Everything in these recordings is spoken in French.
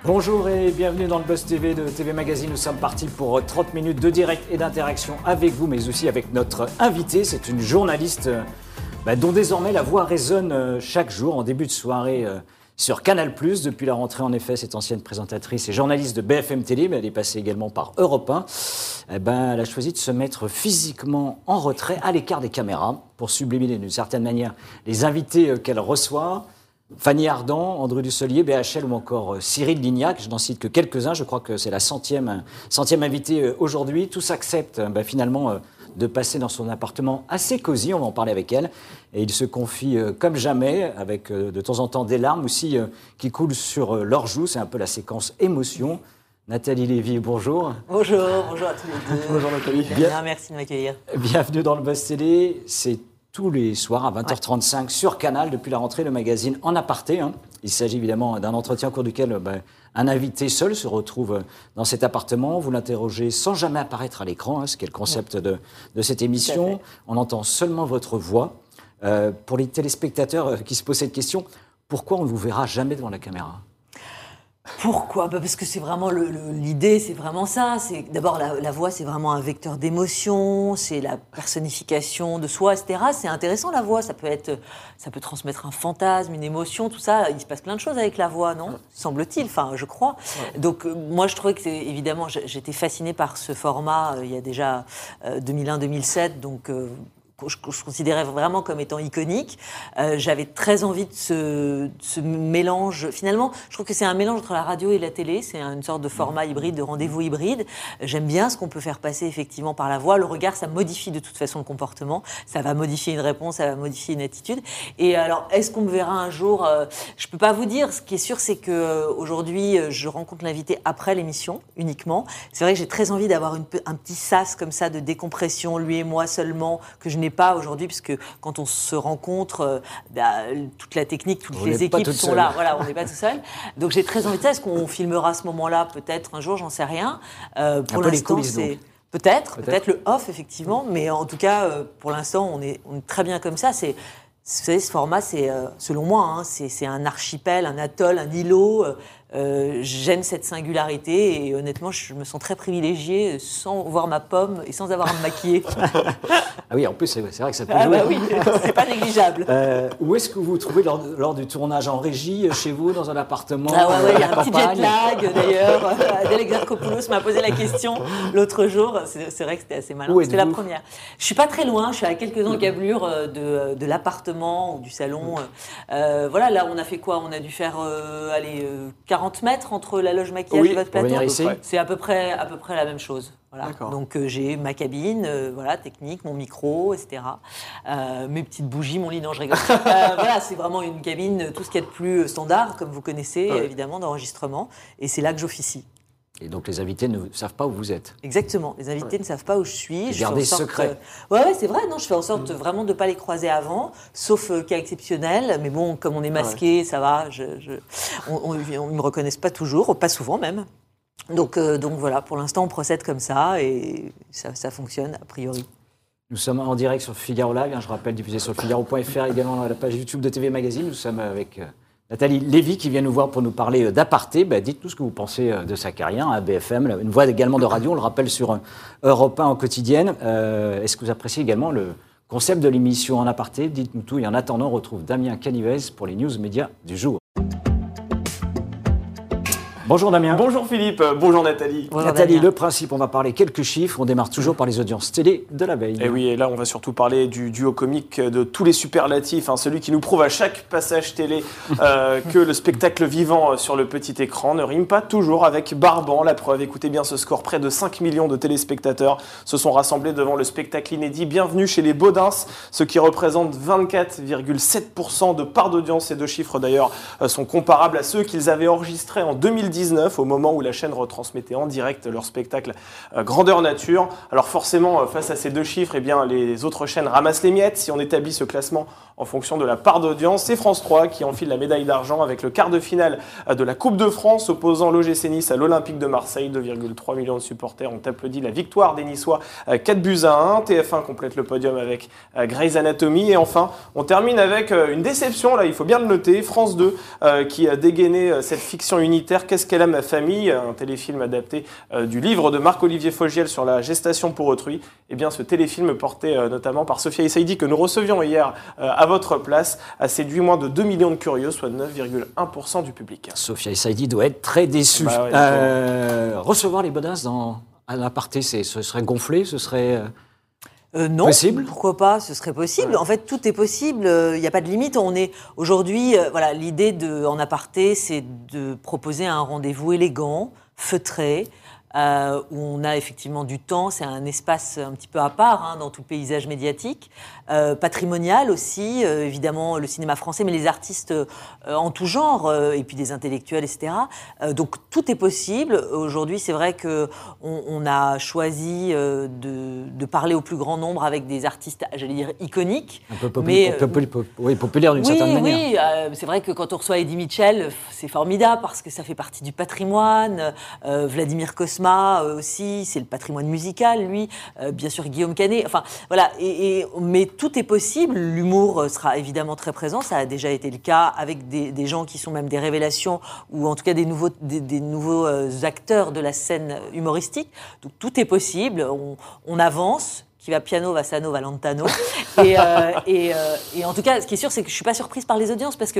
Bonjour et bienvenue dans le Buzz TV de TV Magazine. Nous sommes partis pour 30 minutes de direct et d'interaction avec vous, mais aussi avec notre invitée. C'est une journaliste dont désormais la voix résonne chaque jour en début de soirée sur Canal+. Depuis la rentrée, en effet, cette ancienne présentatrice et journaliste de BFM Télé, mais elle est passée également par Europe 1. Elle a choisi de se mettre physiquement en retrait, à l'écart des caméras, pour sublimer d'une certaine manière les invités qu'elle reçoit. Fanny Ardant, André Dussolier, BHL ou encore Cyril Lignac, je n'en cite que quelques-uns, je crois que c'est la centième invitée aujourd'hui. Tous acceptent finalement de passer dans son appartement assez cosy, on va en parler avec elle. Et il se confie comme jamais, avec de temps en temps des larmes aussi qui coulent sur leurs joues, c'est un peu la séquence émotion. Nathalie Lévy, bonjour. Bonjour à tous les deux. Bonjour Nathalie. Bien, merci de m'accueillir. Bienvenue dans le Buzz Télé, c'est tous les soirs à 20h35 sur Canal, depuis la rentrée, le magazine En Aparté. Il s'agit évidemment d'un entretien au cours duquel un invité seul se retrouve dans cet appartement. Vous l'interrogez sans jamais apparaître à l'écran, ce qui est le concept de cette émission. On entend seulement votre voix. Pour les téléspectateurs qui se posent cette question, pourquoi on ne vous verra jamais devant la caméra ? Pourquoi ? Parce que c'est vraiment l'idée, c'est vraiment ça. C'est d'abord la voix, c'est vraiment un vecteur d'émotion, c'est la personnification de soi, etc. C'est intéressant la voix, ça peut transmettre un fantasme, une émotion, tout ça. Il se passe plein de choses avec la voix, non ? Semble-t-il, je crois. Ouais. Donc moi je trouvais que évidemment j'étais fascinée par ce format il y a déjà 2001-2007, donc. Je considérais vraiment comme étant iconique. J'avais très envie de ce mélange. Finalement, je trouve que c'est un mélange entre la radio et la télé. C'est une sorte de format hybride, de rendez-vous hybride. J'aime bien ce qu'on peut faire passer effectivement par la voix. Le regard, ça modifie de toute façon le comportement. Ça va modifier une réponse, ça va modifier une attitude. Et alors, est-ce qu'on me verra un jour ? Je peux pas vous dire. Ce qui est sûr, c'est que aujourd'hui, je rencontre l'invité après l'émission uniquement. C'est vrai que j'ai très envie d'avoir un petit sas comme ça de décompression, lui et moi seulement, que je n'ai pas aujourd'hui, puisque quand on se rencontre, toute la technique, toutes les équipes sont là. Voilà, on n'est pas tout seul. Donc j'ai très envie de ça. Est-ce qu'on filmera à ce moment-là ? Peut-être un jour, j'en sais rien. Pour l'instant, c'est peut-être le off effectivement, mais en tout cas, pour l'instant, on est très bien comme ça. Vous savez, ce format, c'est selon moi, c'est un archipel, un atoll, un îlot. J'aime cette singularité et honnêtement, je me sens très privilégiée sans voir ma pomme et sans avoir à me maquiller. Ah oui, en plus, c'est vrai que ça peut jouer. Oui, c'est pas négligeable. Où est-ce que vous vous trouvez lors du tournage ? En régie, chez vous, dans un appartement ? Il y a un petit jet lag d'ailleurs. Adèle Exarchopoulos m'a posé la question l'autre jour. C'est vrai que c'était assez malin. C'était la première. Je suis pas très loin, je suis à quelques encablures de l'appartement ou du salon. Voilà, là, on a fait quoi ? On a dû faire 40 mètres entre la loge maquillage et votre plateau. C'est à peu près la même chose. Voilà. Donc j'ai ma cabine, technique, mon micro, etc. Mes petites bougies, mon lit, non, je rigole. Voilà, c'est vraiment une cabine, tout ce qu'il y a de plus standard, comme vous connaissez, évidemment, d'enregistrement. Et c'est là que j'officie. Et donc les invités ne savent pas où vous êtes. Exactement, les invités ne savent pas où je suis. Gardez secret. Ouais, c'est vrai. Non, je fais en sorte vraiment de ne pas les croiser avant, sauf cas exceptionnel. Mais bon, comme on est masqué, ça va. On ne me reconnaisse pas toujours, pas souvent même. Donc voilà, pour l'instant, on procède comme ça et ça fonctionne a priori. Nous sommes en direct sur Figaro Live, je rappelle, diffusé sur Figaro.fr, également à la page YouTube de TV Magazine. Nous sommes avec Nathalie Lévy qui vient nous voir pour nous parler d'Aparté. Dites-nous ce que vous pensez de sa carrière à BFM, une voix également de radio, on le rappelle sur Europe 1 en quotidienne. Est-ce que vous appréciez également le concept de l'émission En Aparté ? Dites-nous tout et en attendant, on retrouve Damien Canivez pour les news médias du jour. Bonjour Damien. Bonjour Philippe, bonjour Nathalie. Bonjour Nathalie, Damien. le principe, on va parler quelques chiffres. On démarre toujours par les audiences télé de la veille. Et oui, et là on va surtout parler du duo comique de tous les superlatifs, celui qui nous prouve à chaque passage télé que le spectacle vivant sur le petit écran ne rime pas toujours avec barbant. La preuve, écoutez bien ce score, près de 5 millions de téléspectateurs se sont rassemblés devant le spectacle inédit Bienvenue chez les Baudins, ce qui représente 24,7% de part d'audience. Ces deux chiffres d'ailleurs sont comparables à ceux qu'ils avaient enregistrés en 2019, au moment où la chaîne retransmettait en direct leur spectacle Grandeur Nature. Alors forcément, face à ces deux chiffres, les autres chaînes ramassent les miettes. Si on établit ce classement en fonction de la part d'audience, c'est France 3 qui enfile la médaille d'argent avec le quart de finale de la Coupe de France opposant l'OGC Nice à l'Olympique de Marseille. 2,3 millions de supporters ont applaudi la victoire des Niçois 4-1. TF1 complète le podium avec Grey's Anatomy. Et enfin, on termine avec une déception, là il faut bien le noter, France 2 qui a dégainé cette fiction unitaire. Qu'est-ce qu'elle a ma famille, un téléfilm adapté du livre de Marc-Olivier Fogiel sur la gestation pour autrui. Eh bien, ce téléfilm porté notamment par Sophia Essaidi, que nous recevions hier à votre place, a séduit moins de 2 millions de curieux, soit 9,1% du public. Sophia Essaidi doit être très déçue. Bah ouais, recevoir les bodasses à l'aparté, ce serait gonflé, ce serait... Non, possible. Pourquoi pas, ce serait possible. Ouais. En fait, tout est possible, il n'y a pas de limite. On est aujourd'hui, voilà, l'idée en aparté, c'est de proposer un rendez-vous élégant, feutré, où on a effectivement du temps, c'est un espace un petit peu à part dans tout le paysage médiatique, patrimonial aussi, évidemment le cinéma français, mais les artistes en tout genre, et puis des intellectuels, etc. Donc tout est possible. Aujourd'hui, c'est vrai qu'on a choisi de parler au plus grand nombre avec des artistes, j'allais dire, iconiques. Un peu populaire d'une certaine manière. Oui, c'est vrai que quand on reçoit Eddie Mitchell, c'est formidable parce que ça fait partie du patrimoine. Vladimir Cosma aussi, c'est le patrimoine musical, lui. Bien sûr, Guillaume Canet. Enfin, voilà. Mais tout est possible. L'humour sera évidemment très présent. Ça a déjà été le cas avec des gens qui sont même des révélations ou en tout cas des nouveaux acteurs de la scène humoristique. Donc tout est possible. On avance. Qui va piano, va sano, va lentano. Et en tout cas, ce qui est sûr, c'est que je ne suis pas surprise par les audiences parce que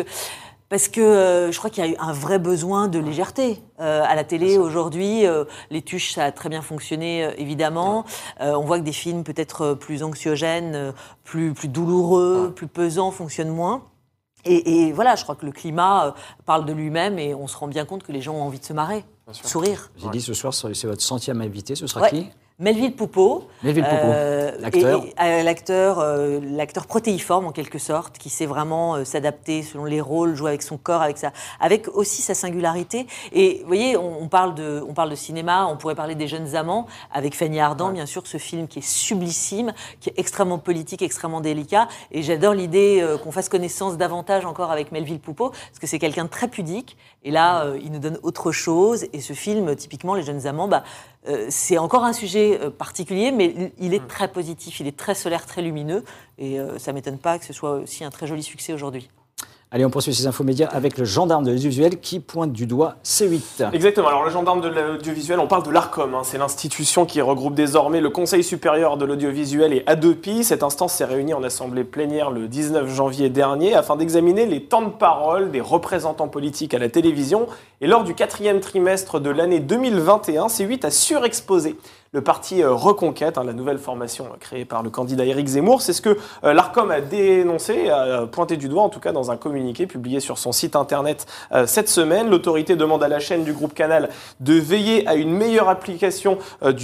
je crois qu'il y a eu un vrai besoin de légèreté. À la télé, aujourd'hui, les tuches, ça a très bien fonctionné, évidemment. On voit que des films peut-être plus anxiogènes, plus douloureux, plus pesants fonctionnent moins. Et voilà, je crois que le climat parle de lui-même et on se rend bien compte que les gens ont envie de se marrer, sourire. J'ai dit ce soir, c'est votre 100e invité, ce sera qui ? Melville Poupeau, l'acteur. L'acteur protéiforme en quelque sorte, qui sait vraiment s'adapter selon les rôles, jouer avec son corps, avec aussi sa singularité. Et vous voyez, on parle de cinéma, on pourrait parler des Jeunes Amants, avec Fanny Ardant, bien sûr, ce film qui est sublissime, qui est extrêmement politique, extrêmement délicat. Et j'adore l'idée qu'on fasse connaissance davantage encore avec Melville Poupeau, parce que c'est quelqu'un de très pudique. Et là, il nous donne autre chose. Et ce film, typiquement, Les Jeunes Amants, c'est encore un sujet particulier, mais il est très positif, il est très solaire, très lumineux, et ça ne m'étonne pas que ce soit aussi un très joli succès aujourd'hui. Allez, on poursuit ces infos médias avec le gendarme de l'audiovisuel qui pointe du doigt C8. Exactement, alors le gendarme de l'audiovisuel, on parle de l'ARCOM, c'est l'institution qui regroupe désormais le Conseil supérieur de l'audiovisuel et Adopi. Cette instance s'est réunie en assemblée plénière le 19 janvier dernier afin d'examiner les temps de parole des représentants politiques à la télévision. Et lors du 4e trimestre de l'année 2021, C8 a surexposé le parti Reconquête, la nouvelle formation créée par le candidat Éric Zemmour. C'est ce que l'ARCOM a dénoncé, a pointé du doigt, en tout cas dans un communiqué publié sur son site internet cette semaine. L'autorité demande à la chaîne du groupe Canal de veiller à une meilleure application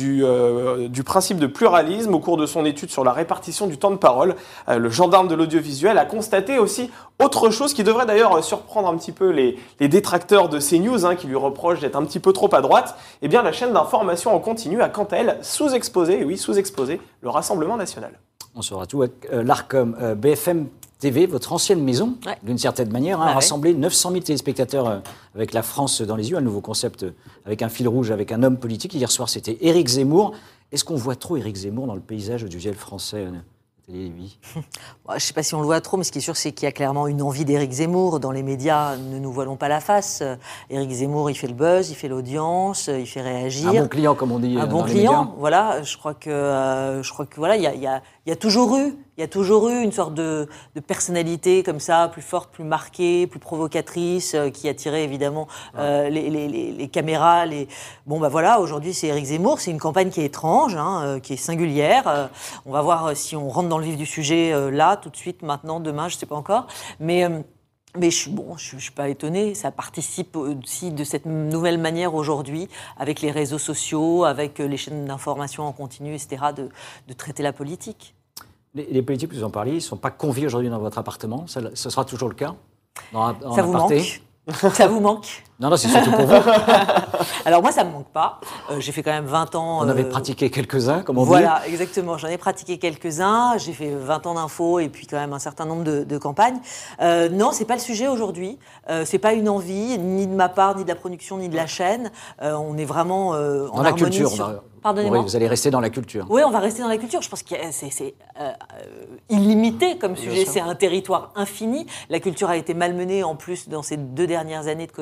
du principe de pluralisme au cours de son étude sur la répartition du temps de parole. Le gendarme de l'audiovisuel a constaté aussi autre chose qui devrait d'ailleurs surprendre un petit peu les détracteurs de CNews, qui lui reprochent d'être un petit peu trop à droite. Eh bien, la chaîne d'information en continu a quant à elle sous-exposé le Rassemblement national. On saura tout avec l'ARCOM. BFM TV, votre ancienne maison, d'une certaine manière, a rassemblé 900 000 téléspectateurs avec la France dans les yeux, un nouveau concept avec un fil rouge, avec un homme politique. Hier soir, c'était Éric Zemmour. Est-ce qu'on voit trop Éric Zemmour dans le paysage audiovisuel français ? Je ne sais pas si on le voit trop, mais ce qui est sûr, c'est qu'il y a clairement une envie d'Éric Zemmour. Dans les médias, ne nous voilons pas la face. Éric Zemmour, il fait le buzz, il fait l'audience, il fait réagir. Un bon client, comme on dit. Un bon client, voilà. Je crois que voilà, il y a toujours eu une sorte de personnalité comme ça, plus forte, plus marquée, plus provocatrice, qui attirait évidemment les caméras. Voilà, aujourd'hui c'est Éric Zemmour. C'est une campagne qui est étrange, qui est singulière. On va voir si on rentre dans le vif du sujet là, tout de suite, maintenant, demain, je ne sais pas encore. Mais je suis pas étonnée. Ça participe aussi de cette nouvelle manière aujourd'hui, avec les réseaux sociaux, avec les chaînes d'information en continu, etc., de traiter la politique. Les politiques, vous en parliez, ils ne sont pas conviés aujourd'hui dans votre appartement. Ce sera toujours le cas Ça vous manque ? Ça vous manque ? Non, c'est surtout pour vous. Alors moi, ça ne me manque pas. J'ai fait quand même 20 ans... On avait pratiqué quelques-uns, comme on dit. Voilà, exactement. J'en ai pratiqué quelques-uns. J'ai fait 20 ans d'infos et puis quand même un certain nombre de campagnes. Non, ce n'est pas le sujet aujourd'hui. Ce n'est pas une envie, ni de ma part, ni de la production, ni de la chaîne. On est vraiment en dans la culture. Pardonnez-moi. Oui, vous allez rester dans la culture. Oui, on va rester dans la culture. Je pense que c'est illimité comme sujet. C'est un territoire infini. La culture a été malmenée en plus dans ces 2 dernières années de Covid, etc.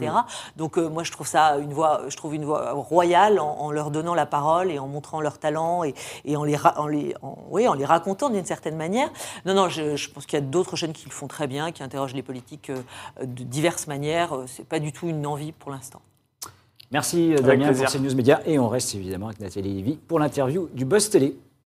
Donc moi je trouve ça une voie royale en leur donnant la parole et en montrant leur talent et en les racontant d'une certaine manière. Non, je pense qu'il y a d'autres chaînes qui le font très bien, qui interrogent les politiques de diverses manières. C'est pas du tout une envie pour l'instant. Merci Damien pour CNews Média et on reste évidemment avec Nathalie Lévy pour l'interview du Buzz Télé.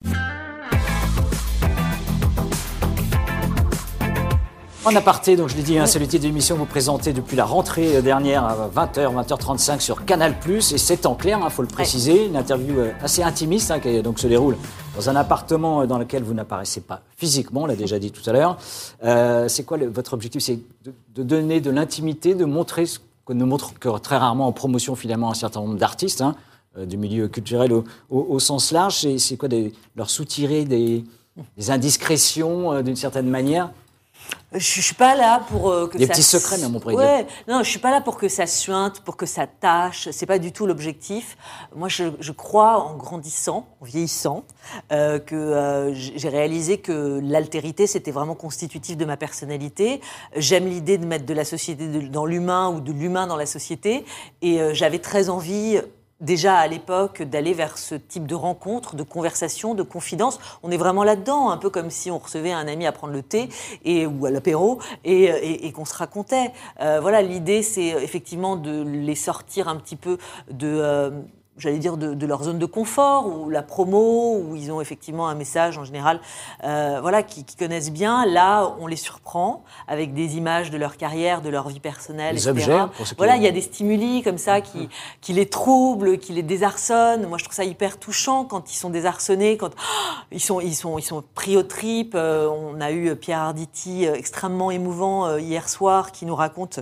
En aparté, donc je l'ai dit, c'est le titre de l'émission que vous présentez depuis la rentrée dernière à 20h, 20h35 sur Canal+. Et c'est en clair, faut le préciser, une interview assez intimiste qui donc se déroule dans un appartement dans lequel vous n'apparaissez pas physiquement, on l'a déjà dit tout à l'heure. C'est quoi votre objectif? C'est de donner de l'intimité, de montrer ce qu'on ne montre que très rarement en promotion finalement un certain nombre d'artistes du milieu culturel au sens large. C'est quoi leur soutirer des indiscrétions d'une certaine manière? Je suis pas là pour que des ça... petits secrets, même, on pourrait dire. Ouais, non, je suis pas là pour que ça suinte, pour que ça tâche. C'est pas du tout l'objectif. Moi, je crois en grandissant, en vieillissant, que j'ai réalisé que l'altérité, c'était vraiment constitutif de ma personnalité. J'aime l'idée de mettre de la société dans l'humain ou de l'humain dans la société. Et j'avais très envie... déjà à l'époque, d'aller vers ce type de rencontre, de conversation, de confidence. On est vraiment là-dedans, un peu comme si on recevait un ami à prendre le thé ou à l'apéro et qu'on se racontait. Voilà, l'idée, c'est effectivement de les sortir un petit peu j'allais dire de leur zone de confort, ou la promo, où ils ont effectivement un message en général qu'ils connaissent bien. Là, on les surprend avec des images de leur carrière, de leur vie personnelle, des etc. Objets, pour ceux qui... Voilà, il y a des stimuli comme ça qui les troublent, qui les désarçonnent. Moi, je trouve ça hyper touchant quand ils sont désarçonnés, quand ils sont pris aux tripes. On a eu Pierre Arditi, extrêmement émouvant hier soir, qui nous raconte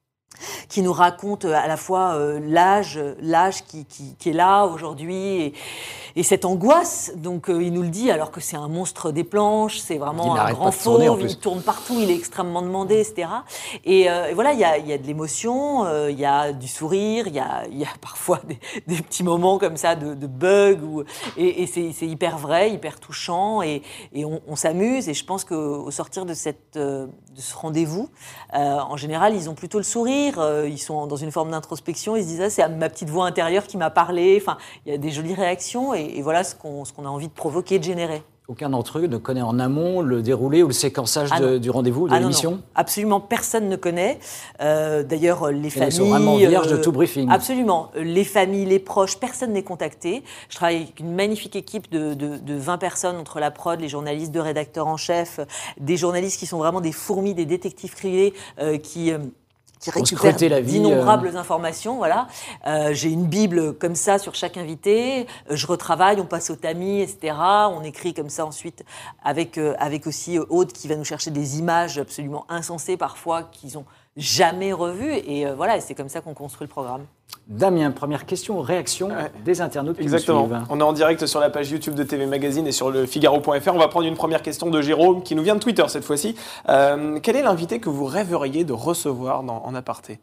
à la fois l'âge qui est là aujourd'hui et cette angoisse. Donc il nous le dit alors que c'est un monstre des planches, c'est vraiment un grand fauve, il tourne partout, il est extrêmement demandé, etc. Et voilà, il y a de l'émotion, il y a du sourire, il y a parfois des petits moments comme ça de bug, et c'est hyper vrai, hyper touchant, et on s'amuse. Et je pense qu'au sortir de ce rendez-vous, en général, ils ont plutôt le sourire. Ils sont dans une forme d'introspection, ils se disent c'est ma petite voix intérieure qui m'a parlé. Enfin, il y a des jolies réactions et voilà ce qu'on a envie de provoquer, de générer. Aucun d'entre eux ne connaît en amont le déroulé ou le séquençage du rendez-vous, de l'émission? Non. Absolument personne ne connaît. D'ailleurs, les familles... Ils sont vraiment vierges de tout briefing. Absolument. Les familles, les proches, personne n'est contacté. Je travaille avec une magnifique équipe de 20 personnes entre la prod, les journalistes, 2 rédacteurs en chef, des journalistes qui sont vraiment des fourmis, des détectives privés qui récupère d'innombrables informations. Voilà. J'ai une bible comme ça sur chaque invité. Je retravaille, on passe au tamis, etc. On écrit comme ça ensuite avec aussi Aude qui va nous chercher des images absolument insensées parfois qu'ils ont jamais revues. Et voilà, et c'est comme ça qu'on construit le programme. Damien, première question, réaction des internautes qui Exactement. nous suivent. On est en direct sur la page YouTube de TV Magazine et sur le Figaro.fr. On va prendre une première question de Jérôme qui nous vient de Twitter cette fois-ci. Quel est l'invité que vous rêveriez de recevoir en aparté?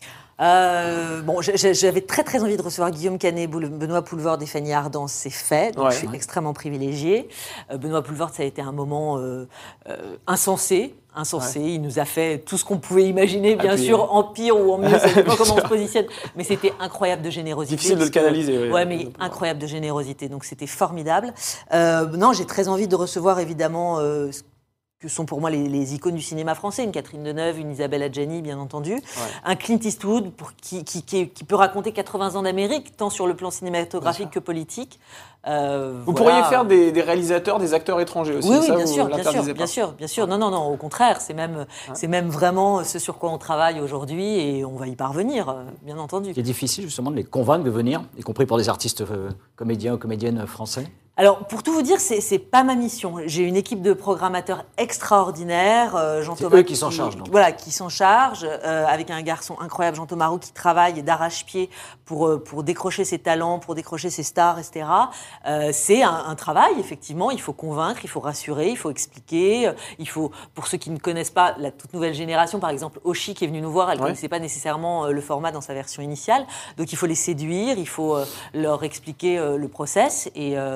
J'avais très très envie de recevoir Guillaume Canet, Benoît Poulvord et Fanny Ardant, c'est fait, donc je suis extrêmement privilégiée. Benoît Poulvord, ça a été un moment insensé. Il nous a fait tout ce qu'on pouvait imaginer, bien sûr, en pire ou en mieux, ça dépend comment on se positionne, mais c'était incroyable de générosité. Difficile de le canaliser. Ouais, mais incroyable de générosité, donc c'était formidable. Non, j'ai très envie de recevoir évidemment que sont pour moi les icônes du cinéma français, une Catherine Deneuve, une Isabelle Adjani, bien entendu, un Clint Eastwood qui peut raconter 80 ans d'Amérique, tant sur le plan cinématographique que politique. Vous pourriez faire des réalisateurs, des acteurs étrangers aussi. Oui, bien sûr. Non, au contraire, c'est même vraiment ce sur quoi on travaille aujourd'hui et on va y parvenir, bien entendu. C'est difficile justement de les convaincre de venir, y compris pour des artistes comédiens ou comédiennes français? Alors, pour tout vous dire, c'est pas ma mission. J'ai une équipe de programmateurs extraordinaires. C'est eux qui s'en chargent, donc. Voilà, qui s'en chargent, avec un garçon incroyable, Jean-Thomas Roux, qui travaille d'arrache-pied pour décrocher ses talents, pour décrocher ses stars, etc. C'est un travail, effectivement. Il faut convaincre, il faut rassurer, il faut expliquer. Il faut, pour ceux qui ne connaissent pas la toute nouvelle génération, par exemple, Oshi qui est venue nous voir, elle ne connaissait pas nécessairement le format dans sa version initiale. Donc, il faut les séduire, il faut leur expliquer le process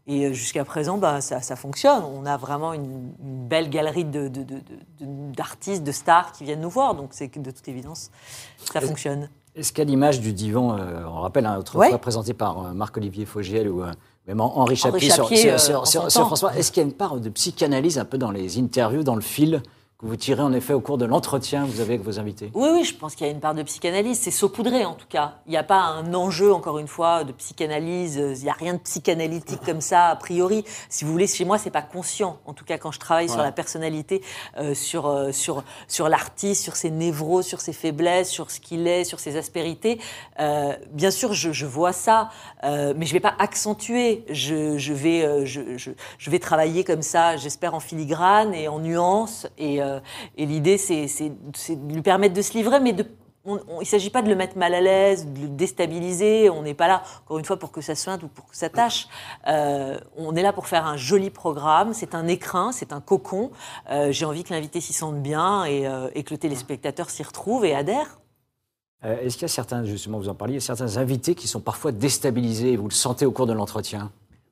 Et jusqu'à présent, ça fonctionne. On a vraiment une belle galerie d'artistes, de stars qui viennent nous voir. Donc, c'est que de toute évidence, ça fonctionne. Est-ce qu'à l'image du divan, on rappelle, autrefois présenté par Marc-Olivier Fogiel ou même Henri Chapier sur François, est-ce qu'il y a une part de psychanalyse un peu dans les interviews, dans le fil que vous tirez en effet au cours de l'entretien que vous avez avec vos invités? Oui, je pense qu'il y a une part de psychanalyse. C'est saupoudré en tout cas. Il n'y a pas un enjeu, encore une fois, de psychanalyse. Il n'y a rien de psychanalytique comme ça, a priori. Si vous voulez, chez moi, c'est pas conscient. En tout cas, quand je travaille sur la personnalité, sur l'artiste, sur ses névroses, sur ses faiblesses, sur ce qu'il est, sur ses aspérités, bien sûr, je vois ça, mais je vais pas accentuer. Je vais travailler comme ça, j'espère en filigrane et en nuances et l'idée, c'est de lui permettre de se livrer, mais il ne s'agit pas de le mettre mal à l'aise, de le déstabiliser. On n'est pas là, encore une fois, pour que ça suinte ou pour que ça tâche. On est là pour faire un joli programme. C'est un écrin, c'est un cocon. J'ai envie que l'invité s'y sente bien et que le téléspectateur s'y retrouve et adhère. Est-ce qu'il y a certains, justement, vous en parliez, certains invités qui sont parfois déstabilisés, vous le sentez au cours de l'entretien?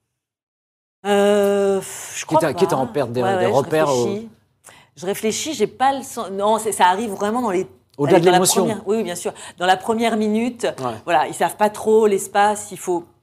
Je crois pas. Qui est en perte des repères Je réfléchis, j'ai pas le sens. Non, ça arrive vraiment dans les. Au-delà de l'émotion. Oui, bien sûr. Dans la première minute, voilà, ils savent pas trop l'espace.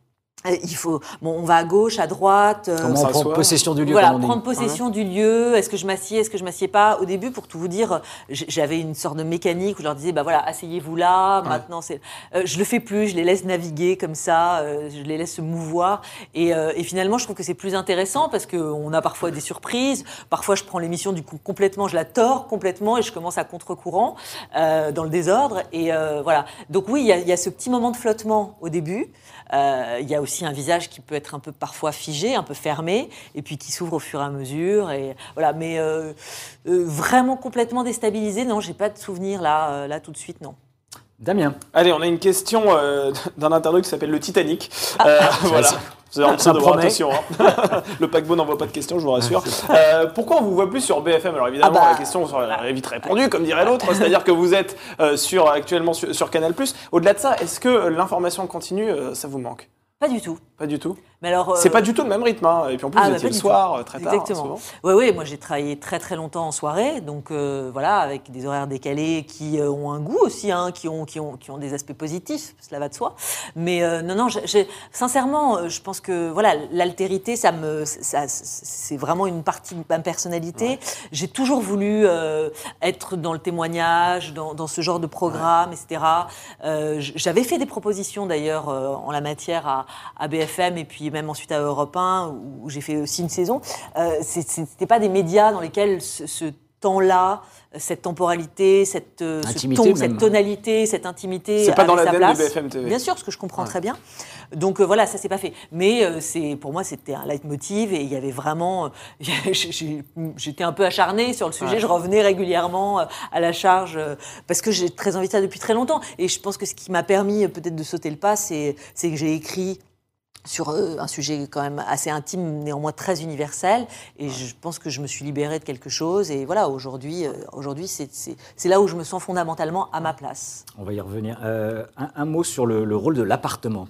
On va à gauche, à droite. Comment on prend possession du lieu? Voilà, prendre possession du lieu. Est-ce que je m'assieds, est-ce que je m'assieds pas? Au début, pour tout vous dire, j'avais une sorte de mécanique où je leur disais, asseyez-vous là. Maintenant, je le fais plus. Je les laisse naviguer comme ça. Je les laisse se mouvoir. Et finalement, je trouve que c'est plus intéressant parce qu'on a parfois des surprises. Parfois, je prends l'émission du coup complètement, je la tords complètement et je commence à contre-courant dans le désordre. Et voilà. Donc oui, il y a ce petit moment de flottement au début. Il y a aussi un visage qui peut être un peu parfois figé, un peu fermé, et puis qui s'ouvre au fur et à mesure. Et voilà, mais vraiment complètement déstabilisé, non, j'ai pas de souvenir là tout de suite, non. Damien. Allez, on a une question d'un internaute qui s'appelle le Titanic. Voilà. Vous avez ça promet. Attention, hein. Le paquebot n'envoie pas de questions, je vous rassure. Pourquoi on vous voit plus sur BFM? Alors évidemment, la question est vite répondue, comme dirait l'autre. C'est-à-dire que vous êtes actuellement sur Canal+. Au-delà de ça, est-ce que l'information continue, ça vous manque? Pas du tout. Pas du tout. Mais alors, c'est pas du tout le même rythme, hein. Et puis en plus, vous étiez le soir, très tard. Exactement. Oui, moi j'ai travaillé très très longtemps en soirée, donc voilà, avec des horaires décalés qui ont un goût aussi, hein, qui ont des aspects positifs, cela va de soi. Mais non, sincèrement, je pense que voilà, l'altérité, c'est vraiment une partie de ma personnalité. Ouais. J'ai toujours voulu être dans le témoignage, dans ce genre de programme, etc. J'avais fait des propositions d'ailleurs en la matière à BFM et puis même ensuite à Europe 1 où j'ai fait aussi une saison. C'était pas des médias dans lesquels ce temps-là, cette temporalité, ce ton, cette tonalité, cette intimité. C'est pas dans la veine de BFM TV. Bien sûr, ce que je comprends très bien. Donc voilà, ça s'est pas fait. Mais pour moi, c'était un leitmotiv et il y avait vraiment. J'étais un peu acharnée sur le sujet. Ouais. Je revenais régulièrement à la charge parce que j'ai très envie de ça depuis très longtemps. Et je pense que ce qui m'a permis peut-être de sauter le pas, c'est que j'ai écrit sur un sujet quand même assez intime, néanmoins très universel. Et je pense que je me suis libérée de quelque chose. Et voilà, aujourd'hui c'est là où je me sens fondamentalement à ma place. On va y revenir. Un mot sur le rôle de l'appartement.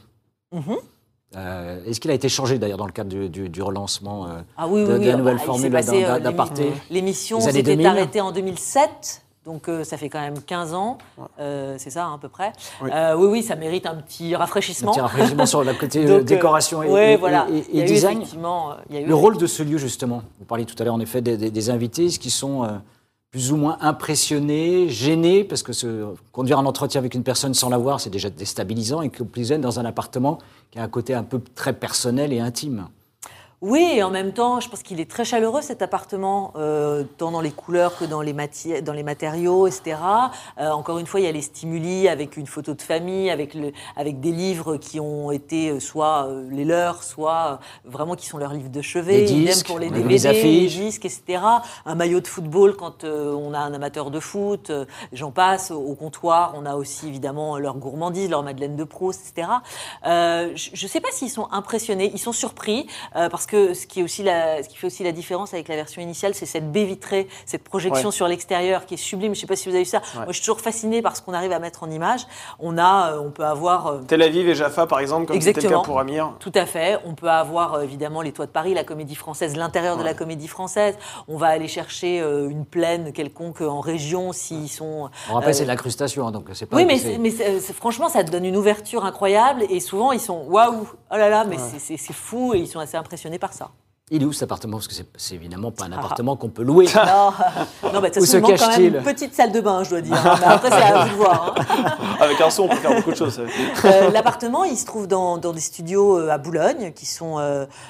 Est-ce qu'il a été changé d'ailleurs dans le cadre du relancement de la nouvelle formule d'aparté? L'émission s'était arrêtée en 2007. Donc ça fait quand même 15 ans, c'est ça à peu près. Oui. Oui, ça mérite un petit rafraîchissement. Un petit rafraîchissement sur le côté décoration et design. Le rôle de ce lieu justement, vous parliez tout à l'heure en effet des invités, qui sont plus ou moins impressionnés, gênés, parce que conduire un entretien avec une personne sans la voir, c'est déjà déstabilisant, et que plus dans un appartement qui a un côté un peu très personnel et intime. Oui, et en même temps, je pense qu'il est très chaleureux cet appartement, tant dans les couleurs que dans les matériaux, etc. Encore une fois, il y a les stimuli avec une photo de famille, avec des livres qui ont été soit les leurs, soit vraiment qui sont leurs livres de chevet. Les disques, pour les DVD, les disques, etc. Un maillot de football quand on a un amateur de foot, j'en passe. Au comptoir, on a aussi évidemment leurs gourmandises, leur Madeleine de Proust, etc. Je ne sais pas s'ils sont impressionnés, ils sont surpris parce que ce qui fait aussi la différence avec la version initiale, c'est cette baie vitrée, cette projection sur l'extérieur qui est sublime. Je ne sais pas si vous avez vu ça. Moi, je suis toujours fascinée par ce qu'on arrive à mettre en image. On peut avoir... Tel Aviv et Jaffa, par exemple, comme c'était le cas pour Amir. Tout à fait. On peut avoir, évidemment, les toits de Paris, la Comédie Française, l'intérieur de la Comédie Française. On va aller chercher une plaine quelconque en région s'ils sont... On rappelle, c'est de l'incrustation, donc c'est pas... Oui, mais franchement, ça te donne une ouverture incroyable et souvent, ils sont waouh, oh là là, mais c'est fou et ils sont assez impressionnés par ça. Il est où cet appartement? Parce que c'est évidemment pas un appartement qu'on peut louer. Non, de toute façon, il manque quand même une petite salle de bain, je dois dire. Mais après, c'est à vous de voir. Avec un son, on peut faire beaucoup de choses. L'appartement, il se trouve dans des studios à Boulogne, qui sont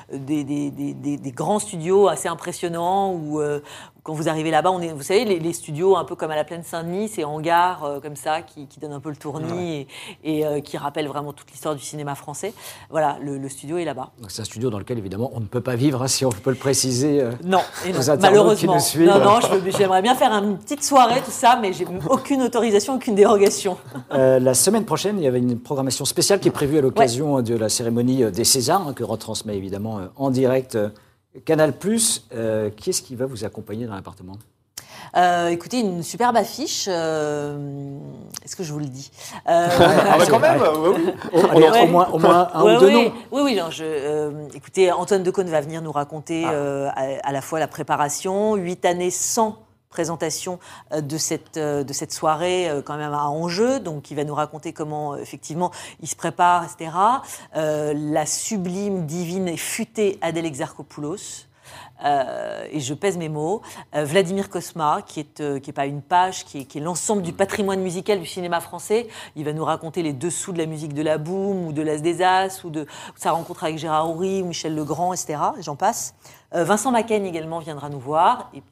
des grands studios assez impressionnants où... Quand vous arrivez là-bas, vous savez, les studios un peu comme à la Plaine Saint-Denis, ces hangars comme ça qui donnent un peu le tournis et qui rappellent vraiment toute l'histoire du cinéma français. Voilà, le studio est là-bas. Donc c'est un studio dans lequel évidemment on ne peut pas vivre, hein, si on peut le préciser. Non, malheureusement. Qui nous suivent. Non, j'aimerais bien faire une petite soirée, tout ça, mais j'ai aucune autorisation, aucune dérogation. La semaine prochaine, il y avait une programmation spéciale qui est prévue à l'occasion de la cérémonie des Césars, que retransmet évidemment en direct Canal+. Qui est-ce qui va vous accompagner dans l'appartement? Écoutez, une superbe affiche. Est-ce que je vous le dis quand même, oui. Au moins un ou deux noms. Oui. Non, écoutez, Antoine Decaune va venir nous raconter à la fois la préparation, 8 années sans présentation de cette soirée quand même à enjeu, donc il va nous raconter comment effectivement il se prépare, etc. La sublime, divine et futée Adèle Exarchopoulos. Et je pèse mes mots. Vladimir Cosma, qui est pas une page, qui est l'ensemble du patrimoine musical du cinéma français. Il va nous raconter les dessous de la musique de la Boum ou de l'As des As ou de sa rencontre avec Gérard Houry ou Michel Legrand, etc. J'en passe. Vincent Macaigne également viendra nous voir et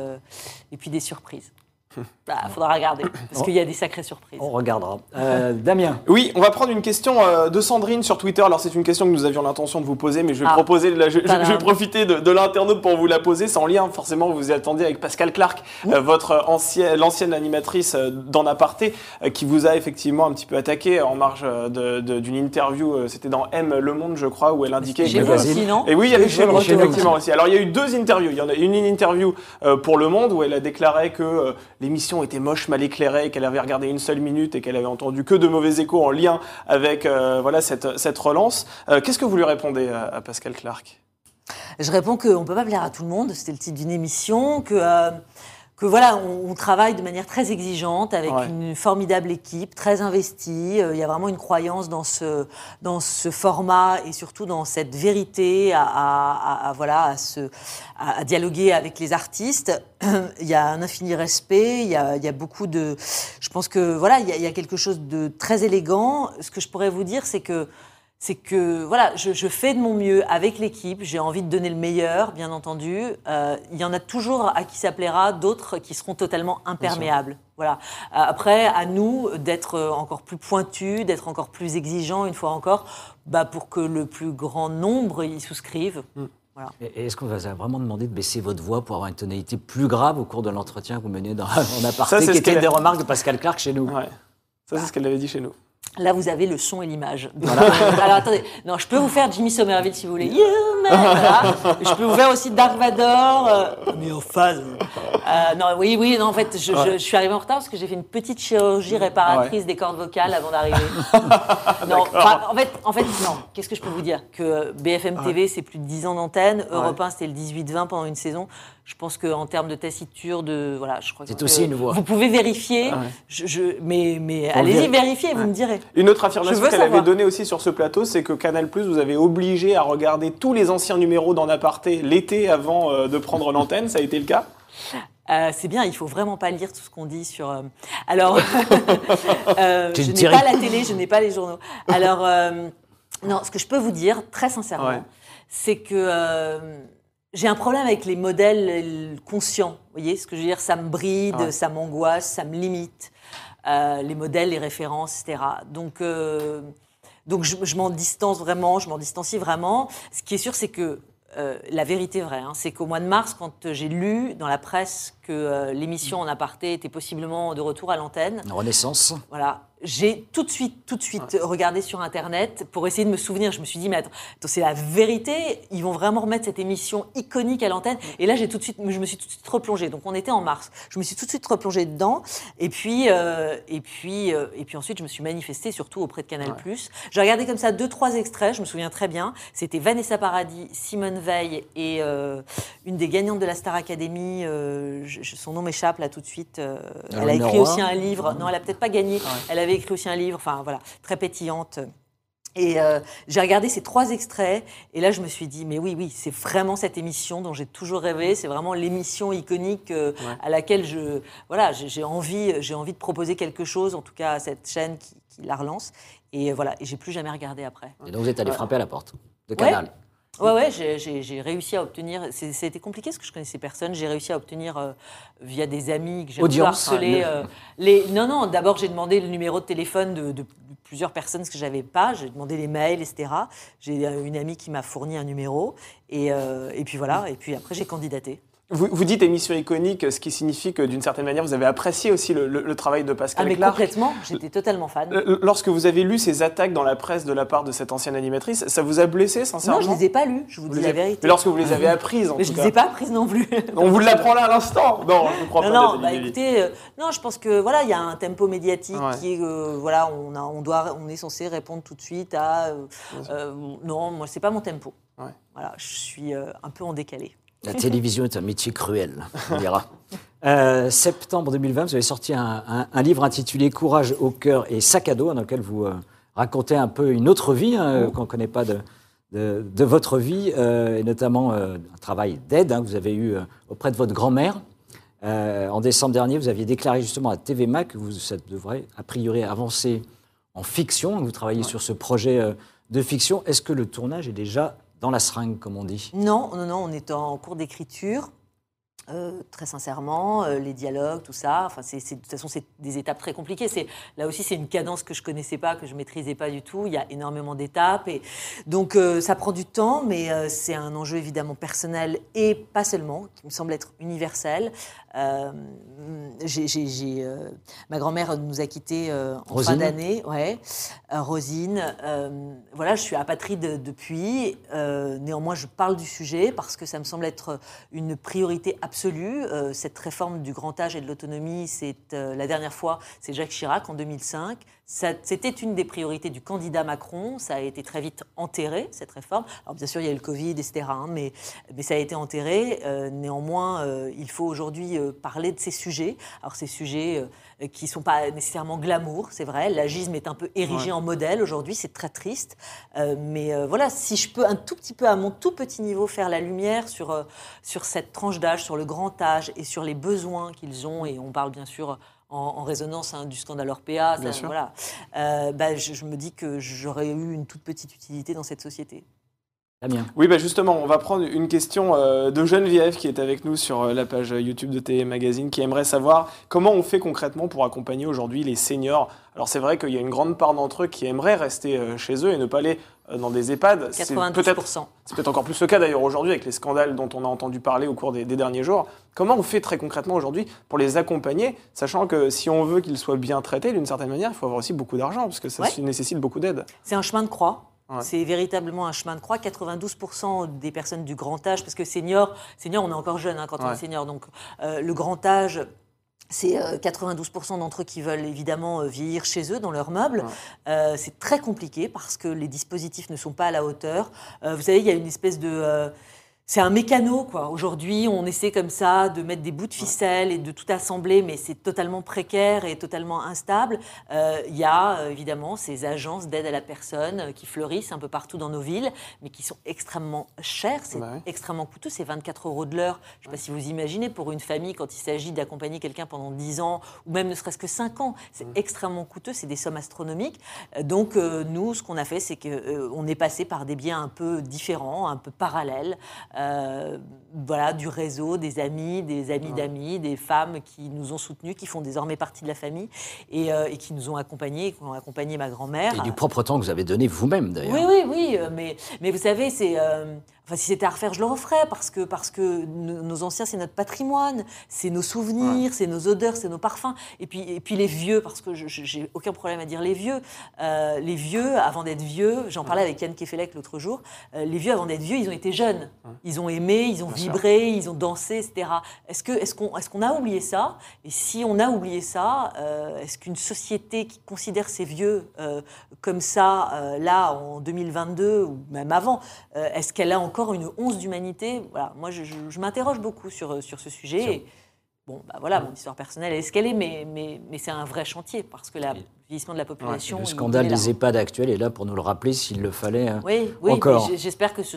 puis des surprises. Faudra regarder, parce qu'il y a des sacrées surprises. On regardera. Damien. Oui, on va prendre une question de Sandrine sur Twitter. Alors, c'est une question que nous avions l'intention de vous poser, mais je vais profiter de l'internaute pour vous la poser. C'est en lien, forcément, vous vous y attendiez, avec Pascal Clark, l'ancienne animatrice d'En Aparté, qui vous a effectivement un petit peu attaqué en marge d'une interview. C'était dans M Le Monde, je crois, où elle indiquait... Chez vous aussi, non? Et oui, il y avait chez vous, effectivement, aussi. Alors, il y a eu 2 interviews. Il y en a une interview pour Le Monde, où elle a déclaré que l'émission était moche, mal éclairée, qu'elle avait regardé une seule minute et qu'elle avait entendu que de mauvais échos en lien avec cette relance. Qu'est-ce que vous lui répondez à Pascal Clark? Je réponds qu'on ne peut pas plaire à tout le monde, c'était le titre d'une émission, que voilà, on travaille de manière très exigeante avec une formidable équipe, très investie. Il y a vraiment une croyance dans ce format et surtout dans cette vérité à dialoguer avec les artistes. Il y a un infini respect, il y a beaucoup de... Je pense que voilà, il y a quelque chose de très élégant. Ce que je pourrais vous dire, c'est que voilà, je fais de mon mieux avec l'équipe, j'ai envie de donner le meilleur, bien entendu. Il y en a toujours à qui ça plaira, d'autres qui seront totalement imperméables. Voilà. Après, à nous d'être encore plus pointus, d'être encore plus exigeants, une fois encore, pour que le plus grand nombre y souscrive. Voilà. Et est-ce qu'on va vraiment demander de baisser votre voix pour avoir une tonalité plus grave au cours de l'entretien que vous menez En Aparté, qui était une des remarques de Pascal Clark chez nous? Ça, c'est ce qu'elle avait dit chez nous. Là, vous avez le son et l'image. Voilà. Alors, attendez. Non, je peux vous faire Jimmy Somerville, si vous voulez. You man, voilà. Je peux vous faire aussi Dark Vador. Mais en phase. Non, en fait, je suis arrivée en retard parce que j'ai fait une petite chirurgie réparatrice des cordes vocales avant d'arriver. Non, en fait, non. Qu'est-ce que je peux vous dire? Que BFM TV, c'est plus de 10 ans d'antenne. Europe 1, c'était le 18-20 pendant une saison. Je pense qu'en termes de tessiture, je crois que c'est aussi une voix. Vous pouvez vérifier, mais allez-y, vérifiez, vous me direz. Une autre affirmation qu'elle avait donnée aussi sur ce plateau, c'est que Canal+, vous avez obligé à regarder tous les anciens numéros d'En Aparté l'été avant de prendre l'antenne. Ça a été le cas? C'est bien, il faut vraiment pas lire tout ce qu'on dit sur... Alors, je n'ai pas la télé, je n'ai pas les journaux. Alors, non, ce que je peux vous dire, très sincèrement, c'est que... j'ai un problème avec les modèles conscients, vous voyez ce que je veux dire? Ça me bride, ça m'angoisse, ça me limite. Les modèles, les références, etc. Donc je m'en distance vraiment, je m'en distancie vraiment. Ce qui est sûr, c'est que la vérité vraie, c'est qu'au mois de mars, quand j'ai lu dans la presse que l'émission En Aparté était possiblement de retour à l'antenne. Renaissance. Voilà. J'ai tout de suite regardé sur Internet pour essayer de me souvenir. Je me suis dit, mais attends, c'est la vérité. Ils vont vraiment remettre cette émission iconique à l'antenne. Et là, je me suis tout de suite replongée. Donc, on était en mars. Je me suis tout de suite replongée dedans. Et puis ensuite, je me suis manifestée surtout auprès de Canal+. J'ai regardé comme ça 2-3 extraits. Je me souviens très bien. C'était Vanessa Paradis, Simone Veil et une des gagnantes de la Star Academy. Son nom m'échappe là tout de suite. Elle a écrit aussi un livre. Non, elle a peut-être pas gagné. Elle avait écrit aussi un livre, enfin voilà, très pétillante. Et j'ai regardé ces 3 extraits, et là je me suis dit, mais oui, c'est vraiment cette émission dont j'ai toujours rêvé, c'est vraiment l'émission iconique à laquelle j'ai envie de proposer quelque chose, en tout cas à cette chaîne qui la relance. Et voilà, et j'ai plus jamais regardé après. Et donc vous êtes allé frapper à la porte de Canal. Ouais, j'ai réussi à obtenir. C'était compliqué parce que je connaissais personne. J'ai réussi à obtenir via des amis que j'ai harcelé. Non. D'abord, j'ai demandé le numéro de téléphone de plusieurs personnes que j'avais pas. J'ai demandé les mails, etc. J'ai une amie qui m'a fourni un numéro et puis voilà. Et puis après, j'ai candidaté. Vous dites émission iconique, ce qui signifie que d'une certaine manière, vous avez apprécié aussi le travail de Pascal Clark. Mais complètement, j'étais totalement fan. Lorsque vous avez lu ces attaques dans la presse de la part de cette ancienne animatrice, ça vous a blessé, sincèrement? Non, je ne les ai pas lues, je vous dis la vérité. Mais lorsque vous les avez apprises, en mais tout je cas. ne les ai pas apprises non plus. On vous l'apprend là à l'instant? Non, je ne crois pas. Non, écoutez, non, je pense que voilà, il y a un tempo médiatique qui est, voilà, on est censé répondre tout de suite à. Non, moi, c'est pas mon tempo. Voilà, je suis un peu en décalé. La télévision est un métier cruel, on dira. Septembre 2020, vous avez sorti un livre intitulé « Courage au cœur et sac à dos », dans lequel vous racontez un peu une autre vie qu'on ne connaît pas de votre vie, et notamment un travail d'aide que vous avez eu auprès de votre grand-mère. En décembre dernier, vous aviez déclaré justement à TV Mag que ça devrait a priori avancer en fiction. Vous travaillez sur ce projet de fiction. Est-ce que le tournage est déjà dans la seringue, comme on dit? Non, on est en cours d'écriture. Très sincèrement, les dialogues, tout ça. Enfin, de toute façon, c'est des étapes très compliquées. Là aussi, c'est une cadence que je connaissais pas, que je maîtrisais pas du tout. Il y a énormément d'étapes, et donc ça prend du temps, mais c'est un enjeu évidemment personnel et pas seulement, qui me semble être universel. Ma grand-mère nous a quittés en fin d'année. Rosine. Voilà, je suis apatride depuis. Néanmoins, je parle du sujet parce que ça me semble être une priorité absolue. Cette réforme du grand âge et de l'autonomie, c'est la dernière fois, c'est Jacques Chirac en 2005. C'était une des priorités du candidat Macron. Ça a été très vite enterré, cette réforme. Alors bien sûr, il y a eu le Covid, etc. Mais ça a été enterré. Néanmoins, il faut aujourd'hui parler de ces sujets. Alors ces sujets qui ne sont pas nécessairement glamour, c'est vrai. L'agisme est un peu érigé en modèle aujourd'hui, c'est très triste. Mais voilà, si je peux un tout petit peu, à mon tout petit niveau, faire la lumière sur cette tranche d'âge, sur le grand âge et sur les besoins qu'ils ont, et on parle bien sûr en résonance du scandale Orpea, voilà. Je me dis que j'aurais eu une toute petite utilité dans cette société. Damien. Oui, justement, on va prendre une question de Geneviève qui est avec nous sur la page YouTube de TV Magazine, qui aimerait savoir comment on fait concrètement pour accompagner aujourd'hui les seniors. Alors c'est vrai qu'il y a une grande part d'entre eux qui aimeraient rester chez eux et ne pas aller dans des EHPAD. 92%. C'est peut-être encore plus le cas d'ailleurs aujourd'hui avec les scandales dont on a entendu parler au cours des derniers jours. Comment on fait très concrètement aujourd'hui pour les accompagner, sachant que si on veut qu'ils soient bien traités d'une certaine manière, il faut avoir aussi beaucoup d'argent parce que ça nécessite beaucoup d'aide. C'est un chemin de croix. C'est véritablement un chemin de croix. 92% des personnes du grand âge, parce que senior, on est encore jeune quand on est senior, donc le grand âge, c'est 92% d'entre eux qui veulent évidemment vieillir chez eux, dans leurs meubles. C'est très compliqué parce que les dispositifs ne sont pas à la hauteur. Vous savez, il y a une espèce de... c'est un mécano, quoi. Aujourd'hui, on essaie comme ça de mettre des bouts de ficelle et de tout assembler, mais c'est totalement précaire et totalement instable. Il y a évidemment ces agences d'aide à la personne qui fleurissent un peu partout dans nos villes, mais qui sont extrêmement chères, c'est extrêmement coûteux, c'est 24 € de l'heure. Je ne sais pas si vous imaginez, pour une famille, quand il s'agit d'accompagner quelqu'un pendant 10 ans, ou même ne serait-ce que 5 ans, c'est extrêmement coûteux, c'est des sommes astronomiques. Donc nous, ce qu'on a fait, c'est qu'on est passé par des biais un peu différents, un peu parallèles, voilà, du réseau, des amis d'amis, des femmes qui nous ont soutenus, qui font désormais partie de la famille et qui nous ont accompagnés, qui ont accompagné ma grand-mère. Et du propre temps que vous avez donné vous-même, d'ailleurs. Oui, mais vous savez, Enfin, si c'était à refaire, je le referais parce que nos anciens, c'est notre patrimoine, c'est nos souvenirs, c'est nos odeurs, c'est nos parfums. Et puis les vieux, parce que j'ai aucun problème à dire les vieux. Les vieux, avant d'être vieux, j'en parlais avec Yann Kefelec l'autre jour, les vieux, avant d'être vieux, ils ont été jeunes. Ils ont aimé, ils ont vibré, ils ont dansé, etc. Est-ce qu'on a oublié ça ? Et si on a oublié ça, est-ce qu'une société qui considère ces vieux comme ça, là, en 2022, ou même avant, est-ce qu'elle a encore une once d'humanité ? Voilà, moi, je m'interroge beaucoup sur ce sujet. Et, bon, voilà, mon histoire personnelle est ce qu'elle est, mais c'est un vrai chantier, parce que le vieillissement de la population... Le scandale des EHPAD actuels est là pour nous le rappeler s'il le fallait oui, encore. J'espère que ce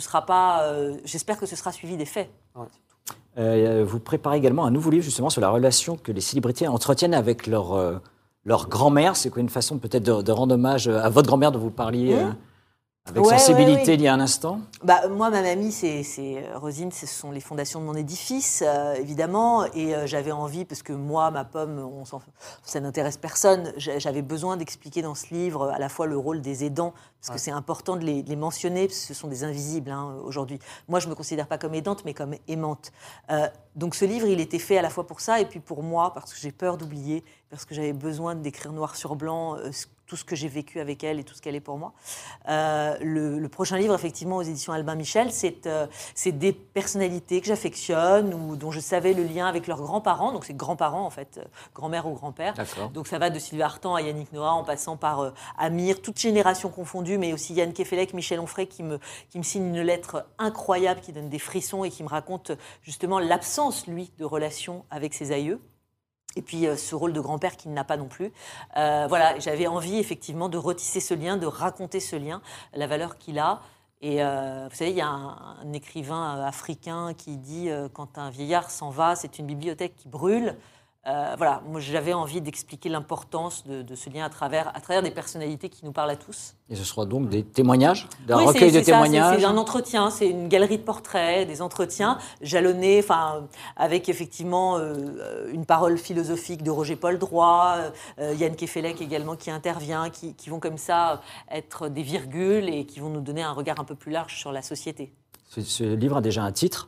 sera suivi des faits. Ouais. Vous préparez également un nouveau livre justement sur la relation que les célébrités entretiennent avec leur grand-mère. C'est quoi une façon peut-être de rendre hommage à votre grand-mère dont vous parliez avec sensibilité il y a un instant? Moi, ma mamie, c'est Rosine, ce sont les fondations de mon édifice, évidemment. Et j'avais envie, parce que moi, ma pomme, ça n'intéresse personne, j'avais besoin d'expliquer dans ce livre à la fois le rôle des aidants, parce que c'est important de les mentionner, parce que ce sont des invisibles aujourd'hui. Moi, je ne me considère pas comme aidante, mais comme aimante. Donc ce livre, il était fait à la fois pour ça, et puis pour moi, parce que j'ai peur d'oublier, parce que j'avais besoin d'écrire noir sur blanc tout ce que j'ai vécu avec elle et tout ce qu'elle est pour moi. Le prochain livre, effectivement, aux éditions Albin Michel, c'est des personnalités que j'affectionne ou dont je savais le lien avec leurs grands-parents. Donc c'est grands-parents, en fait, grand-mère ou grand-père. D'accord. Donc ça va de Sylvie Vartan à Yannick Noah, en passant par Amir, toute génération confondue, mais aussi Yann Kefelec, Michel Onfray, qui me signe une lettre incroyable, qui donne des frissons et qui me raconte justement l'absence, lui, de relation avec ses aïeux. Et puis ce rôle de grand-père qu'il n'a pas non plus. Voilà, j'avais envie effectivement de retisser ce lien, de raconter ce lien, la valeur qu'il a. Et vous savez, il y a un écrivain africain qui dit quand un vieillard s'en va, c'est une bibliothèque qui brûle. Voilà, moi j'avais envie d'expliquer l'importance de ce lien à travers des personnalités qui nous parlent à tous. Et ce sera donc des témoignages, d'un recueil de témoignages. C'est un entretien, c'est une galerie de portraits, des entretiens jalonnés, avec effectivement une parole philosophique de Roger-Paul Droit, Yann Kefelec également qui intervient, qui vont comme ça être des virgules et qui vont nous donner un regard un peu plus large sur la société. Ce livre a déjà un titre?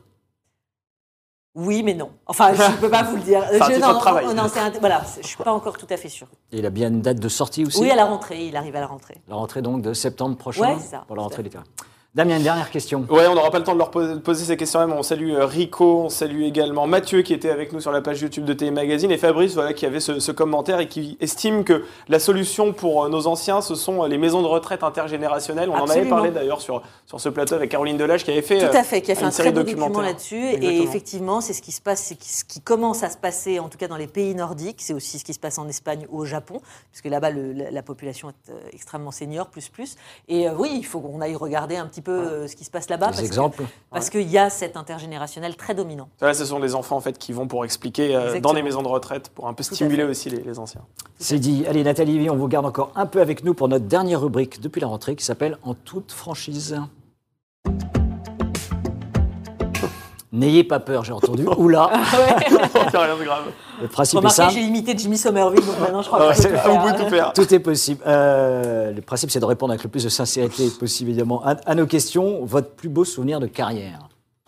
Oui, mais non. Enfin, je ne peux pas vous le dire. C'est un titre de travail. Voilà, je ne suis pas encore tout à fait sûre. Et il a bien une date de sortie aussi? Oui, à la rentrée. Il arrive à la rentrée. La rentrée donc de septembre prochain? Oui, c'est ça. Pour la rentrée littéraire. Damien, une dernière question. Ouais, on n'aura pas le temps de leur poser ces questions même. On salue Rico, on salue également Mathieu qui était avec nous sur la page YouTube de TV Magazine et Fabrice qui avait ce commentaire et qui estime que la solution pour nos anciens, ce sont les maisons de retraite intergénérationnelles. On Absolument. en avait parlé d'ailleurs sur ce plateau avec Caroline Delage qui avait fait Tout à fait, qui a fait un très beau documentaire document là-dessus. Exactement. Et effectivement, c'est ce qui se passe, c'est ce qui commence à se passer, en tout cas dans les pays nordiques. C'est aussi ce qui se passe en Espagne ou au Japon, puisque là-bas, la population est extrêmement senior, plus. Et oui, il faut qu'on aille regarder un petit peu ce qui se passe là-bas. Des exemples. Parce qu'il y a cet intergénérationnel très dominant. Là, ce sont des enfants en fait qui vont pour expliquer dans les maisons de retraite pour un peu stimuler aussi les anciens. C'est dit. Allez, Nathalie Lévy, on vous garde encore un peu avec nous pour notre dernière rubrique depuis la rentrée qui s'appelle En toute franchise. N'ayez pas peur, j'ai entendu. Oula. C'est rien de grave. Le principe est Remarquez, simple. j'ai imité Jimmy Somerville, donc maintenant je crois que je peux On peut tout faire. Tout est possible. Le principe, c'est de répondre avec le plus de sincérité possible, évidemment, à nos questions. Votre plus beau souvenir de carrière?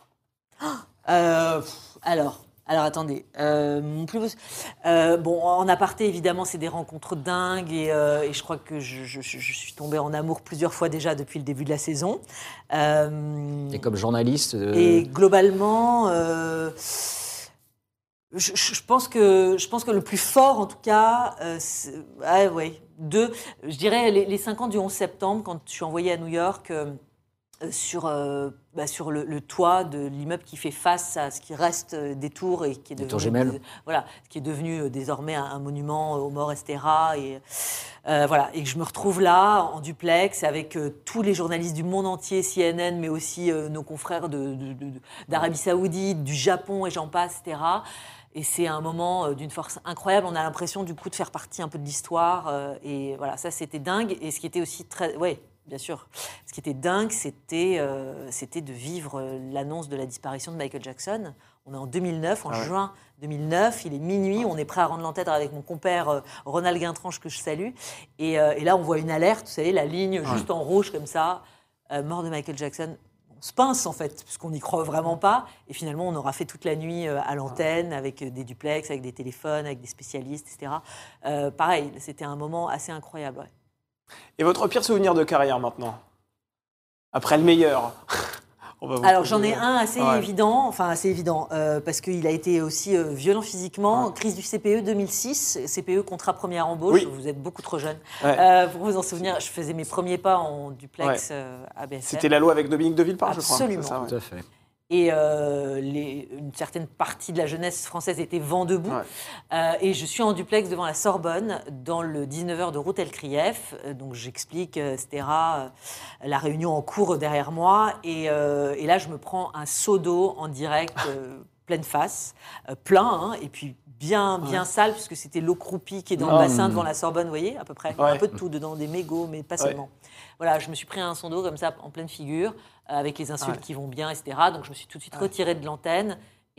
Alors attendez, mon plus beau... bon, en aparté, évidemment, c'est des rencontres dingues et je crois que je suis tombée en amour plusieurs fois déjà depuis le début de la saison. Et comme journaliste Et globalement, je pense que le plus fort, en tout cas, je dirais les 5 ans du 11 septembre, quand je suis envoyée à New York... sur le toit de l'immeuble qui fait face à ce qui reste des tours et qui est devenu, tours gemelles. qui est devenu désormais un monument aux morts, etc. Et que je me retrouve là en duplex avec tous les journalistes du monde entier, CNN, mais aussi nos confrères d'Arabie Saoudite, du Japon et j'en passe, etc. Et c'est un moment d'une force incroyable. On a l'impression du coup de faire partie un peu de l'histoire. Et voilà, ça c'était dingue. Et ce qui était aussi bien sûr. Ce qui était dingue, c'était de vivre l'annonce de la disparition de Michael Jackson. On est en 2009, juin 2009, il est minuit, on est prêt à rendre l'antenne avec mon compère Ronald Guintranche, que je salue. Et là, on voit une alerte, vous savez, la ligne juste en rouge comme ça, mort de Michael Jackson. Bon, se pince en fait, parce qu'on n'y croit vraiment pas. Et finalement, on aura fait toute la nuit à l'antenne, avec des duplex, avec des téléphones, avec des spécialistes, etc. Pareil, c'était un moment assez incroyable. Ouais. Et votre pire souvenir de carrière maintenant? Après le meilleur. Alors j'en ai un assez évident, parce qu'il a été aussi violent physiquement. Crise du CPE 2006, CPE contrat première embauche. Vous êtes beaucoup trop jeune pour vous en souvenir. Je faisais mes premiers pas en duplex à BFM. C'était la loi avec Dominique de Villepin, je crois. Absolument. Tout à fait. Et une certaine partie de la jeunesse française était vent debout. Et je suis en duplex devant la Sorbonne, dans le 19h de route El Krief. Donc j'explique, etc. La réunion en cours derrière moi. Et là, je me prends un seau d'eau en direct, pleine face, plein, et puis bien sale, puisque c'était l'eau croupie qui est dans le bassin devant la Sorbonne, vous voyez, à peu près. Un peu de tout dedans, des mégots, mais pas seulement. Voilà, je me suis pris un seau d'eau comme ça, en pleine figure, avec les insultes qui vont bien, etc. Donc je me suis tout de suite retirée de l'antenne.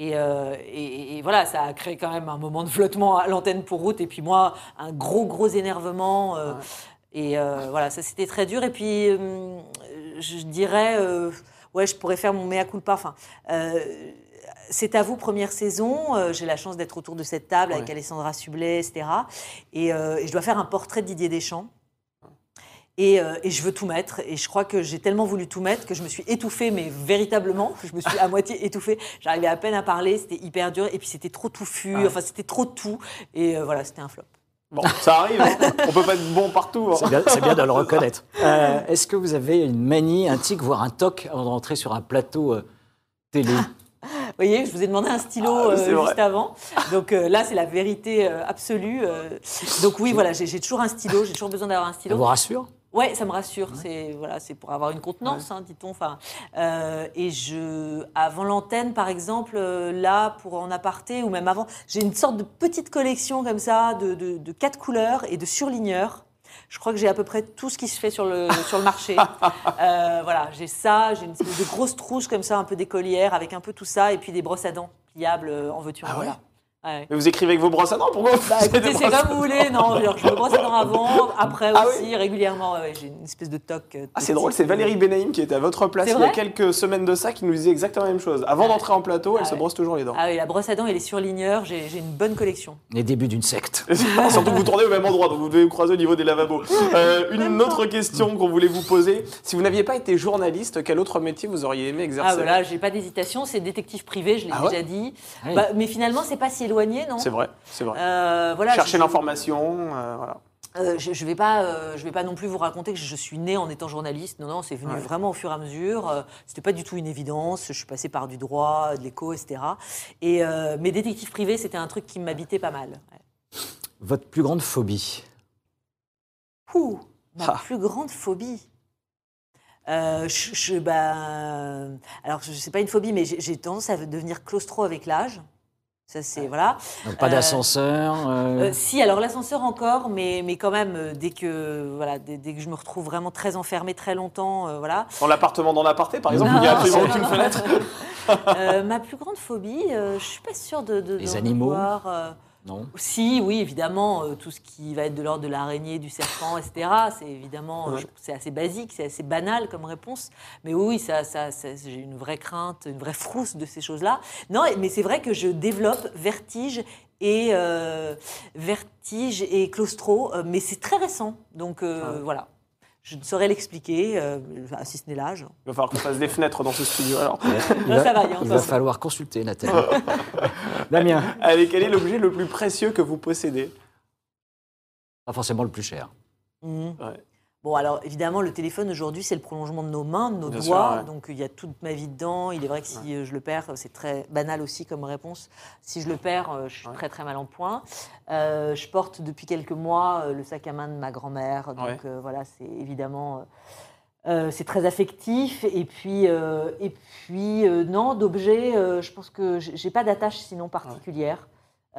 Et voilà, ça a créé quand même un moment de flottement à l'antenne pour route. Et puis moi, un gros énervement. Et voilà, ça c'était très dur. Et puis, je dirais, je pourrais faire mon mea culpa. Enfin, C'est à vous, première saison. J'ai la chance d'être autour de cette table avec Alessandra Sublet, etc. Et je dois faire un portrait de Didier Deschamps. Et je veux tout mettre. Et je crois que j'ai tellement voulu tout mettre que je me suis étouffée, mais véritablement, que je me suis à moitié étouffée. J'arrivais à peine à parler, c'était hyper dur. Et puis c'était trop touffu, enfin c'était trop tout. Et voilà, c'était un flop. Bon, ça arrive, on peut pas être bon partout. C'est bien de le reconnaître. Est-ce que vous avez une manie, un tic, voire un toc avant de rentrer sur un plateau télé? Vous voyez, je vous ai demandé un stylo juste avant. Donc là, c'est la vérité absolue. Donc oui, voilà, j'ai toujours un stylo, j'ai toujours besoin d'avoir un stylo. Ça vous rassure? Ouais, ça me rassure. C'est pour avoir une contenance, dit-on. Et avant l'antenne, par exemple, là, pour en aparté ou même avant, j'ai une sorte de petite collection comme ça de 4 couleurs et de surligneurs. Je crois que j'ai à peu près tout ce qui se fait sur le marché. Voilà, j'ai ça, j'ai une espèce de grosse trousse comme ça, un peu d'écolière, avec un peu tout ça, et puis des brosses à dents pliables en veux-tu en voilà. Mais vous écrivez avec vos brosses à dents, pourquoi écoutez, c'est comme vous voulez. Non, je me brosse les dents avant, après aussi, régulièrement. J'ai une espèce de toc. C'est drôle, c'est Valérie Benaïm qui était à votre place il y a quelques semaines de ça, qui nous disait exactement la même chose. Avant d'entrer en plateau, elle se brosse toujours les dents. Ah oui, la brosse à dents et les surligneurs, j'ai une bonne collection. Les débuts d'une secte. Surtout que vous tournez au même endroit, donc vous devez vous croiser au niveau des lavabos. Une autre question qu'on voulait vous poser. Si vous n'aviez pas été journaliste, quel autre métier vous auriez aimé exercer? Voilà, j'ai pas d'hésitation, c'est détective privé, je l'ai déjà dit. Oui. Mais finalement, c'est pas si éloigné, non? C'est vrai. C'est vrai. Voilà, chercher l'information, voilà. Je vais pas non plus vous raconter que je suis née en étant journaliste. Non, c'est venu vraiment au fur et à mesure. C'était pas du tout une évidence. Je suis passée par du droit, de l'éco, etc. Et mes détectives privés, c'était un truc qui m'habitait pas mal. Votre plus grande phobie? Ma plus grande phobie. Alors, c'est pas une phobie, mais j'ai tendance à devenir claustro avec l'âge. Ça, c'est voilà. Donc, pas d'ascenseur Si, alors l'ascenseur encore, mais quand même, dès que je me retrouve vraiment très enfermée très longtemps, voilà. Dans l'appartement dans l'aparté, par exemple, il n'y a absolument aucune fenêtre. Ma plus grande phobie, je suis pas sûre de les animaux voir, non. Si, oui, évidemment, tout ce qui va être de l'ordre de l'araignée, du serpent, etc. C'est évidemment, c'est assez basique, c'est assez banal comme réponse. Mais oui, ça, j'ai une vraie crainte, une vraie frousse de ces choses-là. Non, mais c'est vrai que je développe vertige et claustro, mais c'est très récent. Donc voilà. Je ne saurais l'expliquer, si ce n'est l'âge. Il va falloir qu'on fasse des fenêtres dans ce studio alors. Il va falloir consulter Nathalie. Damien. Allez, quel est l'objet le plus précieux que vous possédez? Pas forcément le plus cher. Bon, alors évidemment, le téléphone aujourd'hui, c'est le prolongement de nos mains, de nos Bien doigts. sûr, Donc il y a toute ma vie dedans. Il est vrai que si je le perds, c'est très banal aussi comme réponse. Si je le perds, je suis très très mal en point. Je porte depuis quelques mois le sac à main de ma grand-mère. Donc voilà, c'est évidemment. C'est très affectif. Et puis non, d'objets, je pense que j'ai pas d'attache sinon particulière.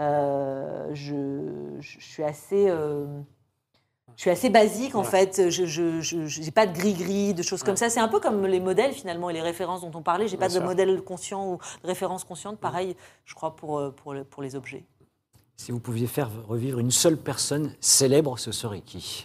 Je suis assez. Je suis assez basique en fait, je n'ai pas de gris-gris, de choses comme ça. C'est un peu comme les modèles finalement et les références dont on parlait. Je n'ai pas de modèle conscient ou de référence consciente. Pareil, je crois, pour les objets. Si vous pouviez faire revivre une seule personne célèbre, ce serait qui?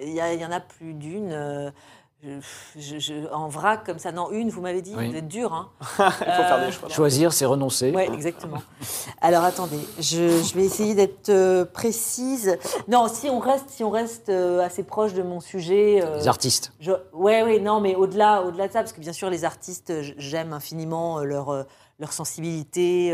y en a plus d'une. En vrac, comme ça, non, une, vous m'avez dit, Oui. vous êtes dur, hein. Il faut faire des choix. Choisir, c'est renoncer. Oui, exactement. Alors, attendez, je vais essayer d'être précise. Non, si on reste assez proche de mon sujet... Les artistes. Oui, non, mais au-delà de ça, parce que bien sûr, les artistes, j'aime infiniment leur sensibilité,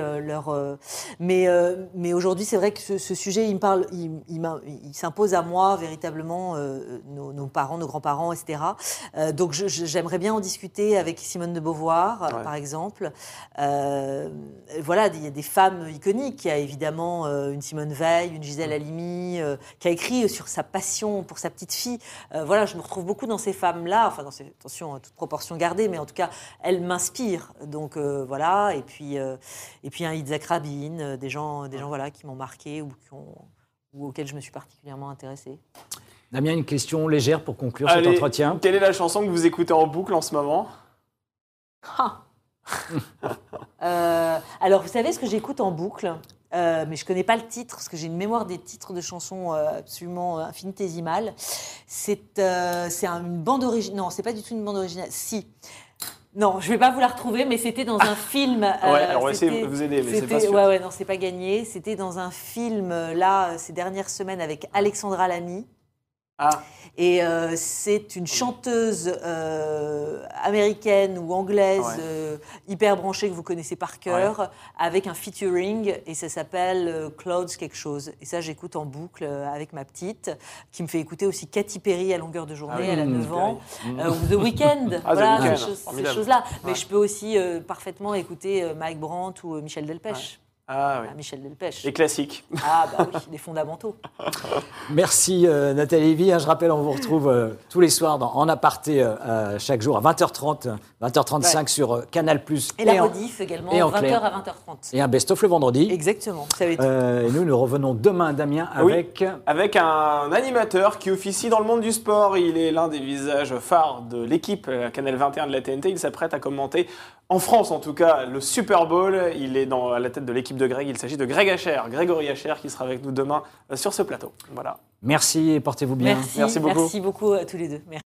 mais aujourd'hui, c'est vrai que ce sujet, il s'impose à moi véritablement, nos parents, nos grands-parents, etc. Donc, j'aimerais bien en discuter avec Simone de Beauvoir, par exemple. Voilà, il y a des femmes iconiques. Il y a évidemment une Simone Veil, une Gisèle Halimi, qui a écrit sur sa passion pour sa petite fille. Voilà, je me retrouve beaucoup dans ces femmes-là. Enfin, attention, toute proportion gardée, mais en tout cas, elles m'inspirent. Donc, voilà. Et puis un Yitzhak Rabin, des gens voilà, qui m'ont marqué ou auxquels je me suis particulièrement intéressée. Damien, une question légère pour conclure cet entretien. Quelle est la chanson que vous écoutez en boucle en ce moment? Alors, vous savez ce que j'écoute en boucle, mais je ne connais pas le titre, parce que j'ai une mémoire des titres de chansons absolument infinitésimale. C'est une bande originale. Non, c'est pas du tout une bande originale. Si. Non, je ne vais pas vous la retrouver, mais c'était dans un film. Alors on va essayer de vous aider, mais c'est pas sûr. Ouais, non, c'est pas gagné. C'était dans un film, là, ces dernières semaines, avec Alexandra Lamy. Et c'est une chanteuse américaine ou anglaise hyper branchée que vous connaissez par cœur, avec un featuring, et ça s'appelle Clouds quelque chose. Et ça, j'écoute en boucle avec ma petite, qui me fait écouter aussi Katy Perry à longueur de journée, elle a 9 ans, ou The Weeknd, voilà, ces choses-là. Mais je peux aussi parfaitement écouter Mike Brandt ou Michel Delpech. Michel Delpech. Les classiques. Bah oui, les fondamentaux. Merci Nathalie Lévy. Je rappelle, on vous retrouve tous les soirs En Aparté chaque jour à 20h30, 20h35 sur Canal+. Et la rediff également, 20h à 20h30. Et un best-of le vendredi. Exactement, ça va être... Et nous revenons demain, Damien, avec un animateur qui officie dans le monde du sport. Il est l'un des visages phares de l'équipe Canal 21 de la TNT. Il s'apprête à commenter, en France en tout cas, le Super Bowl. Il est à la tête de l'équipe de Greg. Il s'agit de Grégory Hacher, qui sera avec nous demain sur ce plateau. Voilà. Merci et portez-vous bien. Merci beaucoup. Merci beaucoup à tous les deux. Merci.